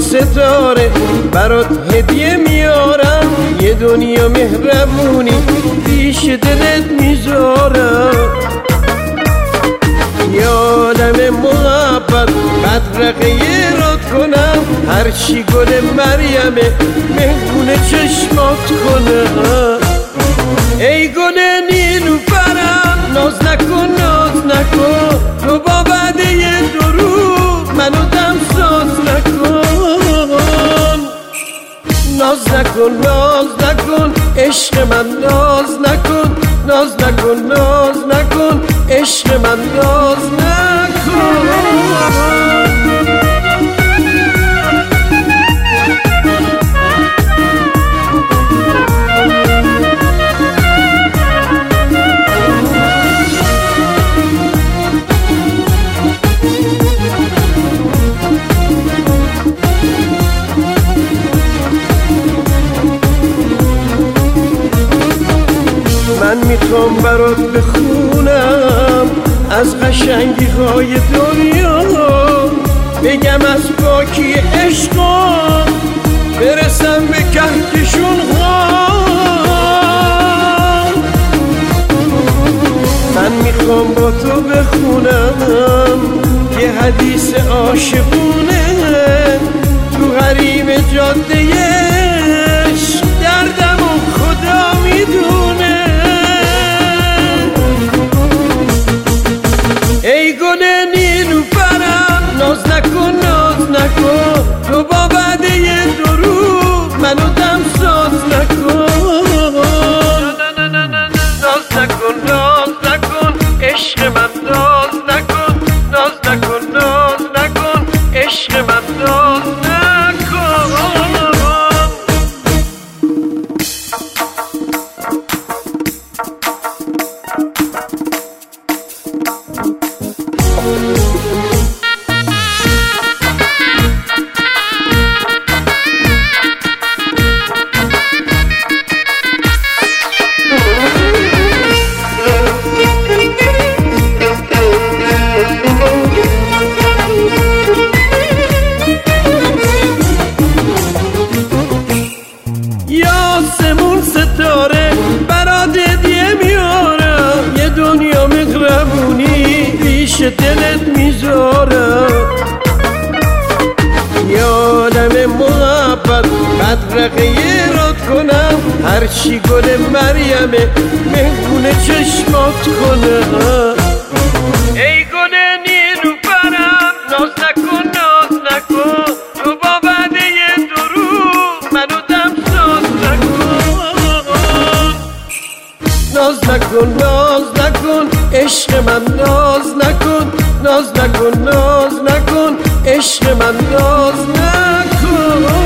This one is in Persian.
ستاره برات هدیه میارم، یه دنیا مهربونی پیش دلت میذارم. یه عالم محبت بدرقه راد کنم، هرچی گل مریمه مهمون چشمات کنم. ای گل نیلوفرم ناز نکن ناز نکن، تو با وعده دروغ منو دمساز نکن. ناز نکن ناز نکن عشق من، ناز نکن ناز نکن ناز نکن عشق من، ناز نکن. من میخوام برات بخونم از قشنگی های دنیا، بگم از پاکی عشقم برسم به کهکشون ها. من میخوام با تو بخونم یه حدیث عاشقونه، تو حریم جاده عشق دردم و خدا میدونه. ای گل نیلوفرم ناز نکن ناز نکن، تو با وعده دروغ منو دمساز نکن. ناز نکن ناز نکن عشق من، ناز نکن ناز نکن ناز نکن عشق من، ناز نکن. آسمون ستاره برات هدیه میارم، یه دنیا مهربونی پیش دلت میذارم. یه عالم محبت بدرقه راد کنم، هرچی گل مریمه مهمون چشمات کنم. ای گل نیلوفرم ناز نکن ناز نکن، تو با وعده دروغ منو دمساز نکن. ناز نکن ناز نکن عشق من، ناز نکن ناز نکن ناز نکن عشق من، ناز نکن.